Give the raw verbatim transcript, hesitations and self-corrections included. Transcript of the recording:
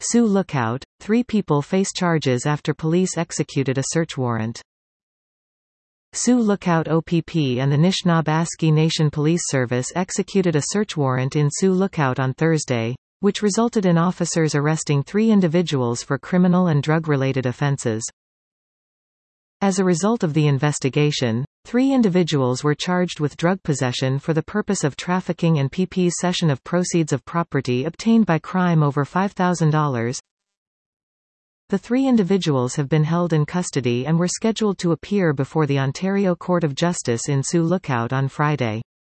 Sioux Lookout, three people face charges after police executed a search warrant. Sioux Lookout O P P and the Nishnawbe Nation Police Service executed a search warrant in Sioux Lookout on Thursday, which resulted in officers arresting three individuals for criminal and drug-related offenses. As a result of the investigation, three individuals were charged with drug possession for the purpose of trafficking and possession of proceeds of property obtained by crime over five thousand dollars. The three individuals have been held in custody and were scheduled to appear before the Ontario Court of Justice in Sioux Lookout on Friday.